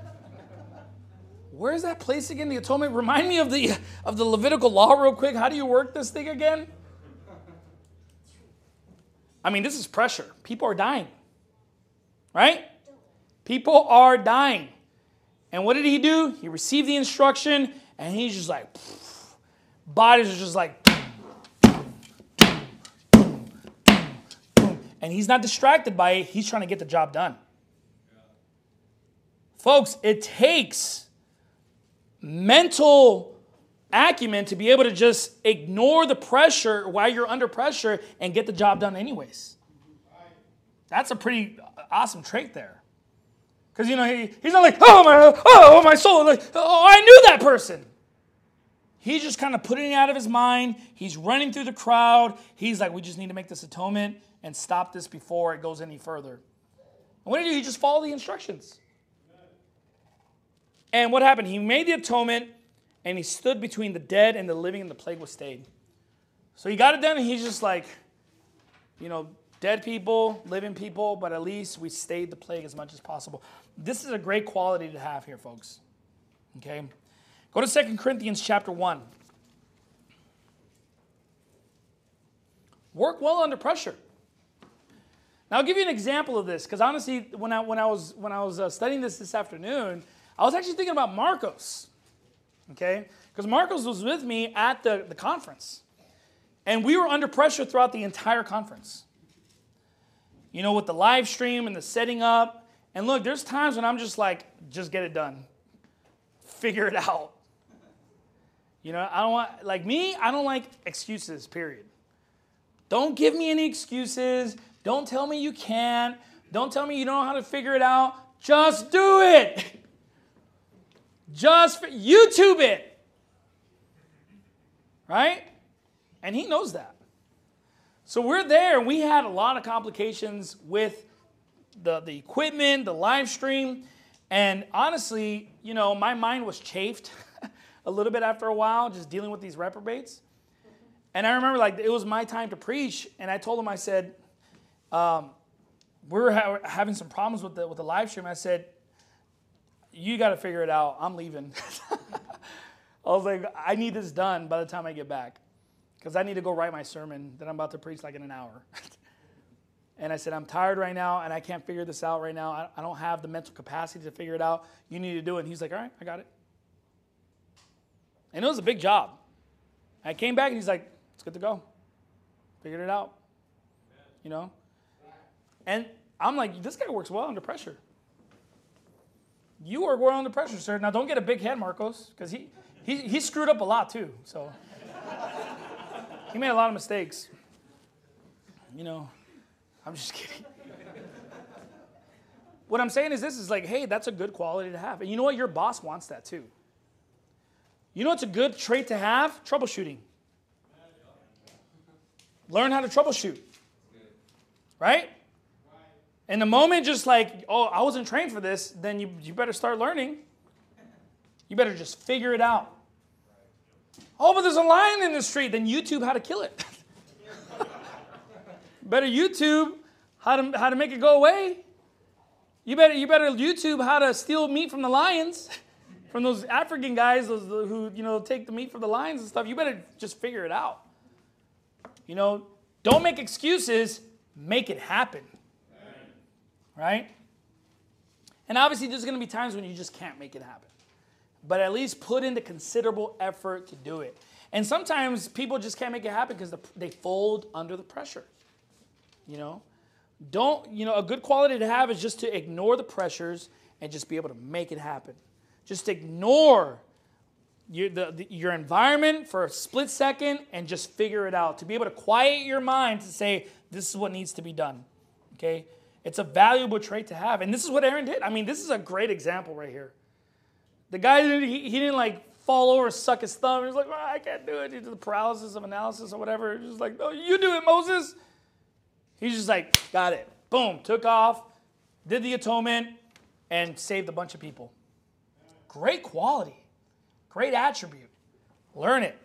Where is that place again? The atonement? Remind me of the of the Levitical law real quick. How do you work this thing again? I mean, this is pressure. People are dying. Right? People are dying. And what did he do? He received the instruction and he's just like, pfft, bodies are just like, and he's not distracted by it. He's trying to get the job done. Yeah. Folks, it takes mental acumen to be able to just ignore the pressure while you're under pressure and get the job done anyways. That's a pretty awesome trait there. Because, you know, he, he's not like, oh, my, oh, my soul. Like, oh, I knew that person. He's just kind of putting it out of his mind. He's running through the crowd. He's like, we just need to make this atonement and stop this before it goes any further. And what did he do? He just followed the instructions. And what happened? He made the atonement, and he stood between the dead and the living, and the plague was stayed. So he got it done, and he's just like, you know, Dead people, living people, but at least we stayed the plague as much as possible. This is a great quality to have here, folks. Okay? Go to Second Corinthians chapter one. Work well under pressure. Now, I'll give you an example of this, because honestly, when I, when I was, when I was uh, studying this this afternoon, I was actually thinking about Marcos. Okay? Because Marcos was with me at the, the conference. And we were under pressure throughout the entire conference. You know, with the live stream and the setting up. And look, there's times when I'm just like, just get it done. Figure it out. You know, I don't want, like me, I don't like excuses, period. Don't give me any excuses. Don't tell me you can't. Don't tell me you don't know how to figure it out. Just do it. Just YouTube it. Right? And he knows that. So we're there, and we had a lot of complications with the, the equipment, the live stream, and honestly, you know, my mind was chafed a little bit after a while, just dealing with these reprobates. And I remember, like, it was my time to preach, and I told him, I said, um, we were ha- having some problems with the, with the live stream. I said, you got to figure it out. I'm leaving. I was like, I need this done by the time I get back. Because I need to go write my sermon that I'm about to preach like in an hour. And I said, I'm tired right now, and I can't figure this out right now. I, I don't have the mental capacity to figure it out. You need to do it. And he's like, all right, I got it. And it was a big job. I came back, and he's like, it's good to go. Figured it out. You know? And I'm like, this guy works well under pressure. You work well under pressure, sir. Now, don't get a big head, Marcos, because he, he, he screwed up a lot, too. So he made a lot of mistakes. You know, I'm just kidding. What I'm saying is this is like, hey, that's a good quality to have. And you know what? Your boss wants that too. You know what's a good trait to have? Troubleshooting. Learn how to troubleshoot. Right? And the moment just like, oh, I wasn't trained for this, then you, you better start learning. You better just figure it out. Oh, but there's a lion in the street. Then YouTube how to kill it. Better YouTube how to how to make it go away. You better you better YouTube how to steal meat from the lions, from those African guys those who you know take the meat from the lions and stuff. You better just figure it out. You know, don't make excuses. Make it happen. Right? And obviously, there's going to be times when you just can't make it happen. But at least put into considerable effort to do it. And sometimes people just can't make it happen because they fold under the pressure. You know? Don't, you know, a good quality to have is just to ignore the pressures and just be able to make it happen. Just ignore your, the, the, your environment for a split second and just figure it out. To be able to quiet your mind to say, this is what needs to be done. Okay? It's a valuable trait to have. And this is what Aaron did. I mean, this is a great example right here. The guy, he, he didn't like fall over, suck his thumb. He was like, well, I can't do it. He did the paralysis of analysis or whatever. He's just like, no, you do it, Moses. He's just like, got it. Boom, took off, did the atonement, and saved a bunch of people. Great quality. Great attribute. Learn it.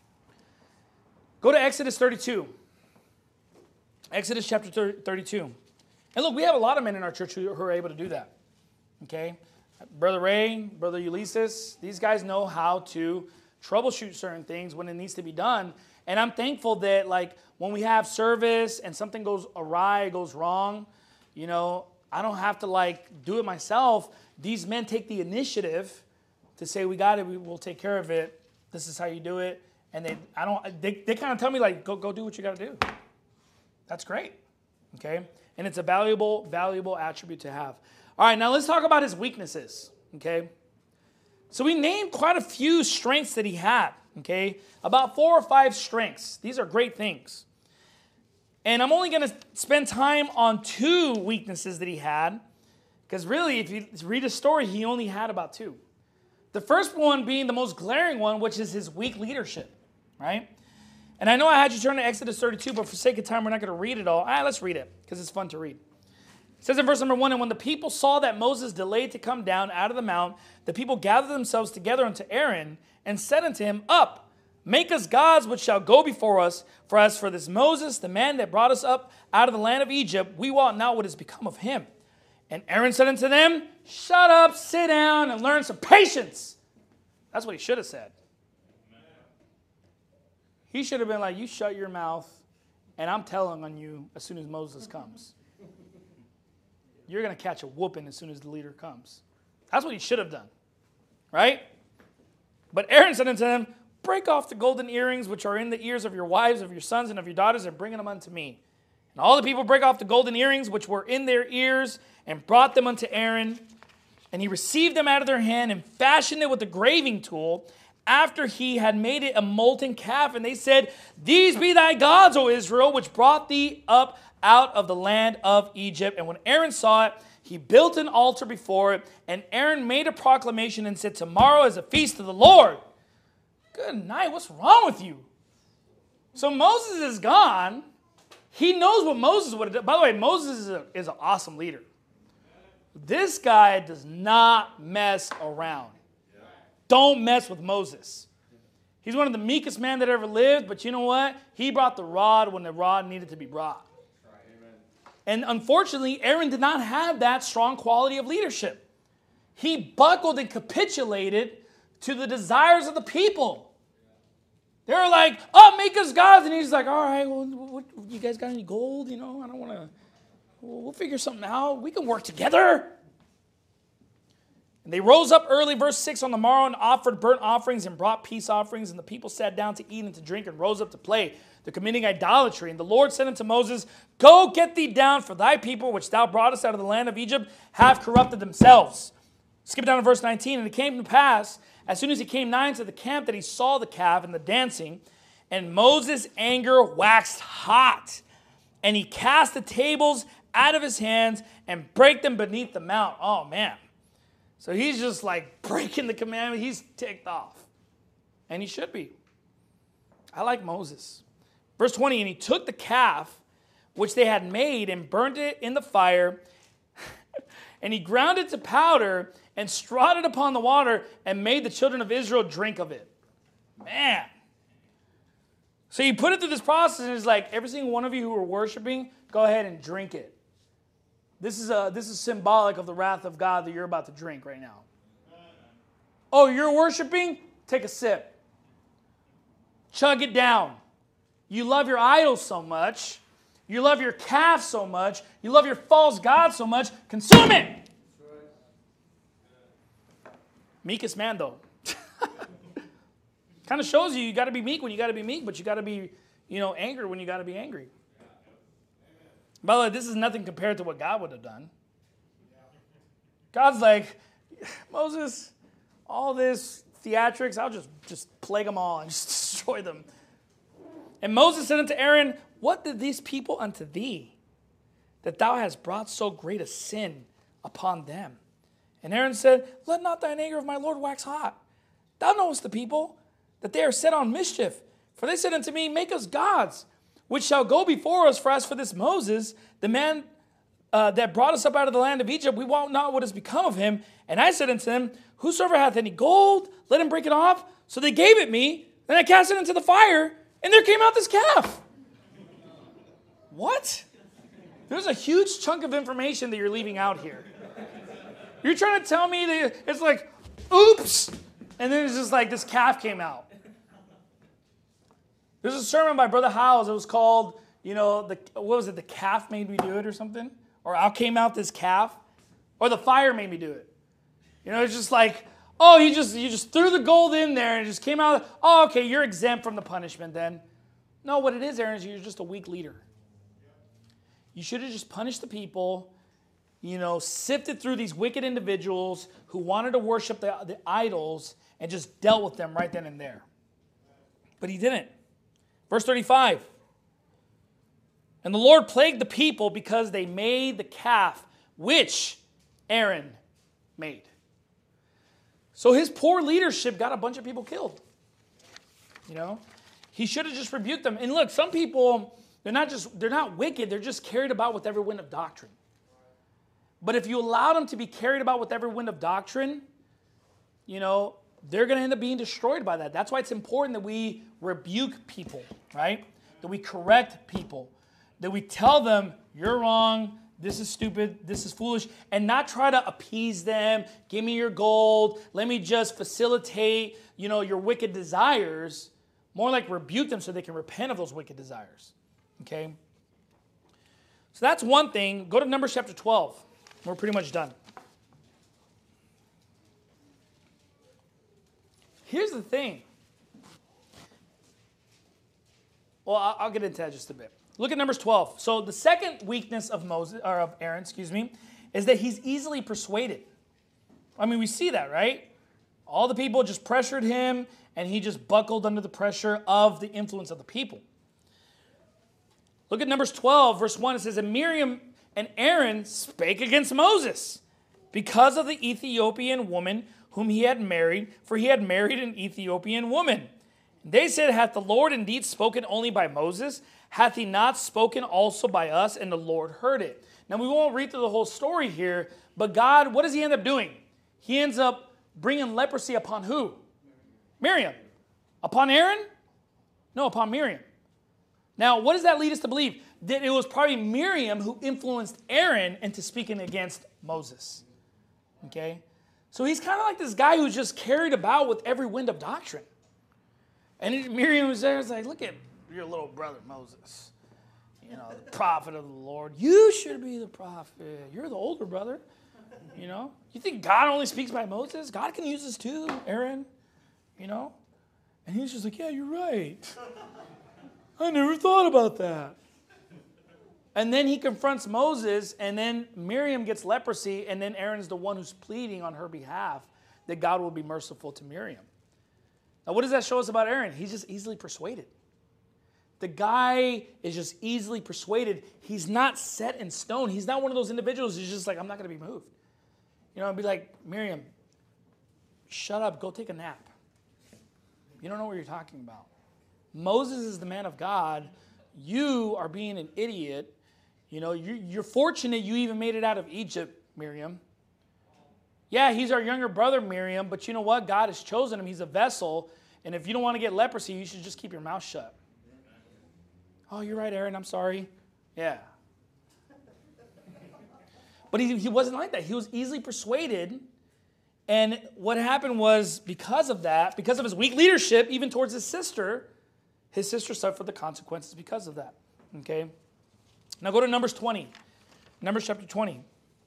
Go to Exodus thirty-two. Exodus chapter thirty-two. And look, we have a lot of men in our church who, who are able to do that. Okay? Brother Ray, Brother Ulysses, these guys know how to troubleshoot certain things when it needs to be done. And I'm thankful that, like, when we have service and something goes awry, goes wrong, you know, I don't have to, like, do it myself. These men take the initiative to say, we got it, we will take care of it. This is how you do it. And they, I don't, they, they kind of tell me, like, go, go do what you got to do. That's great. Okay? And it's a valuable, valuable attribute to have. All right, now let's talk about his weaknesses, okay? So we named quite a few strengths that he had, okay? About four or five strengths. These are great things. And I'm only going to spend time on two weaknesses that he had, because really, if you read his story, he only had about two. The first one being the most glaring one, which is his weak leadership, right? And I know I had you turn to Exodus thirty-two, but for sake of time, we're not going to read it all. All right, let's read it, because it's fun to read. It says in verse number one, and when the people saw that Moses delayed to come down out of the mount, the people gathered themselves together unto Aaron and said unto him, up, Make us gods which shall go before us. For as for this Moses, the man that brought us up out of the land of Egypt, we wot not what has become of him. And Aaron said unto them, shut up, sit down, and learn some patience. That's what he should have said. He should have been like, you shut your mouth, and I'm telling on you as soon as Moses comes. You're going to catch a whooping as soon as the leader comes. That's what he should have done. Right? But Aaron said unto them, break off the golden earrings which are in the ears of your wives, of your sons, and of your daughters, and bring them unto me. And all the people brake off the golden earrings which were in their ears, and brought them unto Aaron. And he received them out of their hand, and fashioned it with a graving tool, after he had made it a molten calf. And they said, these be thy gods, O Israel, which brought thee up out of the land of Egypt. And when Aaron saw it, he built an altar before it. And Aaron made a proclamation and said, tomorrow is a feast of the Lord. Good night. What's wrong with you? So Moses is gone. He knows what Moses would have done. By the way, Moses is, a, is an awesome leader. This guy does not mess around. Don't mess with Moses. He's one of the meekest men that ever lived, but you know what? He brought the rod when the rod needed to be brought. And unfortunately, Aaron did not have that strong quality of leadership. He buckled and capitulated to the desires of the people. They were like, oh, make us gods. And he's like, all right, well, what, you guys got any gold? You know, I don't want to, we'll figure something out. We can work together. And they rose up early, verse six, on the morrow, and offered burnt offerings and brought peace offerings. And the people sat down to eat and to drink and rose up to play. They're committing idolatry. And the Lord said unto Moses, go get thee down, for thy people, which thou broughtest out of the land of Egypt, have corrupted themselves. Skip down to verse nineteen. And it came to pass, as soon as he came nigh to the camp, that he saw the calf and the dancing. And Moses' anger waxed hot. And he cast the tables out of his hands and brake them beneath the mount. Oh, man. So he's just like breaking the commandment. He's ticked off. And he should be. I like Moses. Verse twenty, and he took the calf which they had made and burned it in the fire. And he ground it to powder and strawed it upon the water and made the children of Israel drink of it. Man. So he put it through this process and it's like, every single one of you who are worshiping, go ahead and drink it. This is, a, this is symbolic of the wrath of God that you're about to drink right now. Oh, you're worshiping? Take a sip. Chug it down. You love your idols so much. You love your calf so much. You love your false god so much. Consume it. Meekest man, though. Kind of shows you you got to be meek when you got to be meek, but you got to be, you know, angry when you got to be angry. By the way, this is nothing compared to what God would have done. God's like, Moses, all this theatrics, I'll just, just plague them all and just destroy them. And Moses said unto Aaron, what did these people unto thee, that thou hast brought so great a sin upon them? And Aaron said, let not thine anger of my Lord wax hot. Thou knowest the people, that they are set on mischief. For they said unto me, make us gods, which shall go before us. For as for this Moses, the man uh, that brought us up out of the land of Egypt, we wot not what has become of him. And I said unto them, whosoever hath any gold, let him break it off. So they gave it me. Then I cast it into the fire, and there came out this calf. What? There's a huge chunk of information that you're leaving out here. You're trying to tell me that it's like, oops, and then it's just like this calf came out. There's a sermon by Brother Howells. It was called, you know, the what was it? The calf made me do it or something? Or out came out this calf? Or the fire made me do it. You know, it's just like, oh, you just you just threw the gold in there and it just came out. Oh, okay, you're exempt from the punishment then. No, what it is, Aaron, is you're just a weak leader. You should have just punished the people, you know, sifted through these wicked individuals who wanted to worship the, the idols and just dealt with them right then and there. But he didn't. Verse thirty-five. And the Lord plagued the people because they made the calf which Aaron made. So his poor leadership got a bunch of people killed. You know, he should have just rebuked them. And look, some people, they're not just, they're not wicked. They're just carried about with every wind of doctrine. But if you allow them to be carried about with every wind of doctrine, you know, they're going to end up being destroyed by that. That's why it's important that we rebuke people, right? That we correct people, that we tell them, you're wrong, this is stupid, this is foolish, and not try to appease them, give me your gold, let me just facilitate, you know, your wicked desires. More like rebuke them so they can repent of those wicked desires, okay? So that's one thing. Go to Numbers chapter twelve. We're pretty much done. Here's the thing. Well, I'll get into that just a bit. Look at Numbers twelve. So the second weakness of Moses, or of Aaron, excuse me, is that he's easily persuaded. I mean, we see that, right? All the people just pressured him, and he just buckled under the pressure of the influence of the people. Look at Numbers twelve, verse one. It says, and Miriam and Aaron spake against Moses because of the Ethiopian woman whom he had married, for he had married an Ethiopian woman. They said, hath the Lord indeed spoken only by Moses? Hath he not spoken also by us? And the Lord heard it. Now, we won't read through the whole story here, but God, what does he end up doing? He ends up bringing leprosy upon who? Miriam. Upon Aaron? No, upon Miriam. Now, what does that lead us to believe? That it was probably Miriam who influenced Aaron into speaking against Moses. Okay? So he's kind of like this guy who's just carried about with every wind of doctrine. And it, Miriam was there, it's like, look at your little brother Moses. You know, the prophet of the Lord. You should be the prophet. You're the older brother. You know? You think God only speaks by Moses? God can use this too, Aaron. You know? And he's just like, yeah, you're right. I never thought about that. And then he confronts Moses, and then Miriam gets leprosy, and then Aaron's the one who's pleading on her behalf that God will be merciful to Miriam. Now, what does that show us about Aaron? He's just easily persuaded. The guy is just easily persuaded. He's not set in stone. He's not one of those individuals who's just like, I'm not going to be moved. You know, I'd be like, Miriam, shut up, go take a nap. You don't know what you're talking about. Moses is the man of God. You are being an idiot. You know, you're fortunate you even made it out of Egypt, Miriam. Yeah, he's our younger brother, Miriam, but you know what? God has chosen him. He's a vessel, and if you don't want to get leprosy, you should just keep your mouth shut. Oh, you're right, Aaron. I'm sorry. Yeah. But he, he wasn't like that. He was easily persuaded, and what happened was because of that, because of his weak leadership, even towards his sister, his sister suffered the consequences because of that. Okay? Now go to Numbers twenty. Numbers chapter twenty.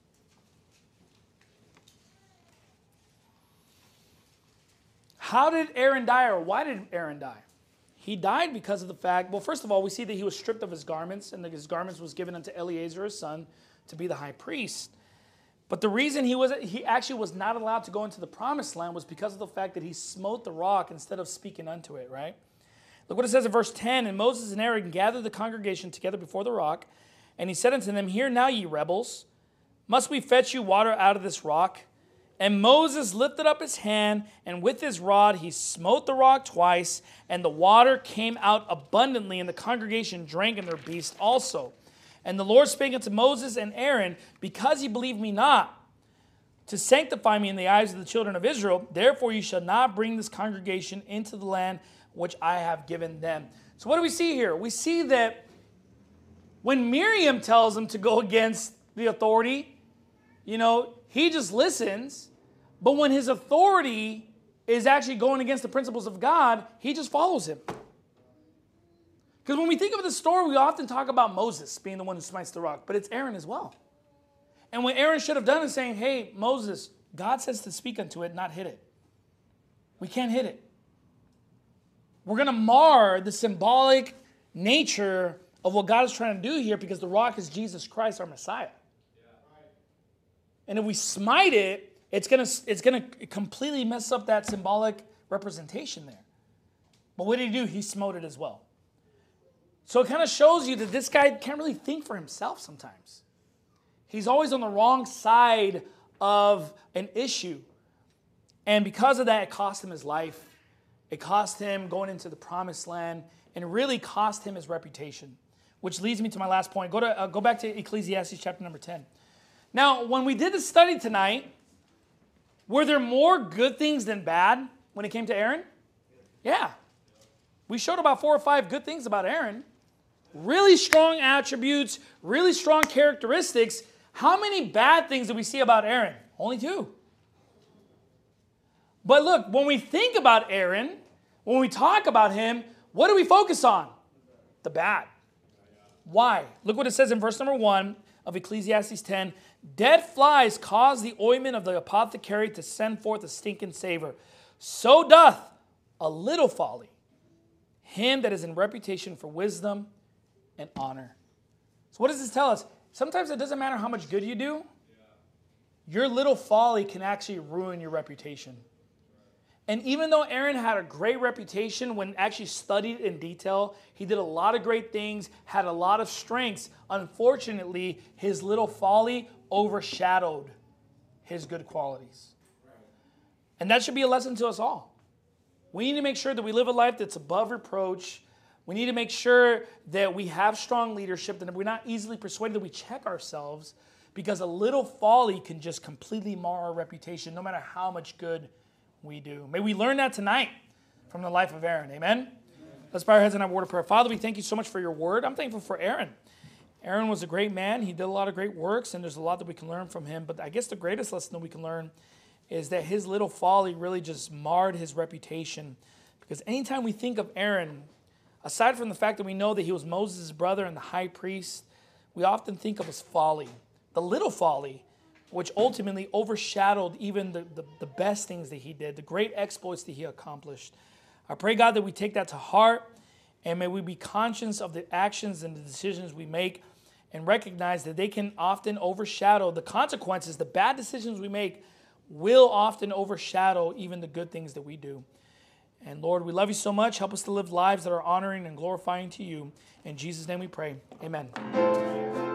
How did Aaron die, or why did Aaron die? He died because of the fact, well, first of all, we see that he was stripped of his garments, and that his garments was given unto Eleazar, his son, to be the high priest. But the reason he was he actually was not allowed to go into the promised land was because of the fact that he smote the rock instead of speaking unto it, right? Look what it says in verse ten. And Moses and Aaron gathered the congregation together before the rock, and he said unto them, Hear now, ye rebels, must we fetch you water out of this rock? And Moses lifted up his hand, and with his rod he smote the rock twice, and the water came out abundantly, and the congregation drank, and their beasts also. And the Lord spake unto Moses and Aaron, Because ye believe me not, to sanctify me in the eyes of the children of Israel, therefore ye shall not bring this congregation into the land which I have given them. So what do we see here? We see that when Miriam tells him to go against the authority, you know, he just listens. But when his authority is actually going against the principles of God, he just follows him. Because when we think of the story, we often talk about Moses being the one who smites the rock, but it's Aaron as well. And what Aaron should have done is saying, hey, Moses, God says to speak unto it, not hit it. We can't hit it. We're going to mar the symbolic nature of what God is trying to do here because the rock is Jesus Christ, our Messiah. And if we smite it, it's going to it's going to completely mess up that symbolic representation there. But what did he do? He smote it as well. So it kind of shows you that this guy can't really think for himself sometimes. He's always on the wrong side of an issue. And because of that, it cost him his life. It cost him going into the promised land, and it really cost him his reputation, which leads me to my last point. Go to uh, go back to Ecclesiastes chapter number ten. Now, when we did the study tonight, were there more good things than bad? when it came to Aaron? Yeah. We showed about four or five good things about Aaron. Really strong attributes, really strong characteristics. How many bad things do we see about Aaron? Only two. But look, when we think about Aaron, when we talk about him, what do we focus on? The bad. Why? Look what it says in verse number one of Ecclesiastes ten. Dead flies cause the ointment of the apothecary to send forth a stinking savor. So doth a little folly him that is in reputation for wisdom and honor. So what does this tell us? Sometimes it doesn't matter how much good you do. Your little folly can actually ruin your reputation. And even though Aaron had a great reputation when actually studied in detail, he did a lot of great things, had a lot of strengths. Unfortunately, his little folly overshadowed his good qualities. And that should be a lesson to us all. We need to make sure that we live a life that's above reproach. We need to make sure that we have strong leadership, that we're not easily persuaded, that we check ourselves, because a little folly can just completely mar our reputation, no matter how much good we do. May we learn that tonight from the life of Aaron. Amen? Amen. Let's bow our heads and have a word of prayer. Father, we thank you so much for your word. I'm thankful for Aaron. Aaron was a great man. He did a lot of great works, and there's a lot that we can learn from him. But I guess the greatest lesson that we can learn is that his little folly really just marred his reputation. Because anytime we think of Aaron, aside from the fact that we know that he was Moses' brother and the high priest, we often think of his folly, the little folly, which ultimately overshadowed even the, the, the best things that he did, the great exploits that he accomplished. I pray, God, that we take that to heart, and may we be conscious of the actions and the decisions we make, and recognize that they can often overshadow the consequences. The bad decisions we make will often overshadow even the good things that we do. And Lord, we love you so much. Help us to live lives that are honoring and glorifying to you. In Jesus' name we pray. Amen.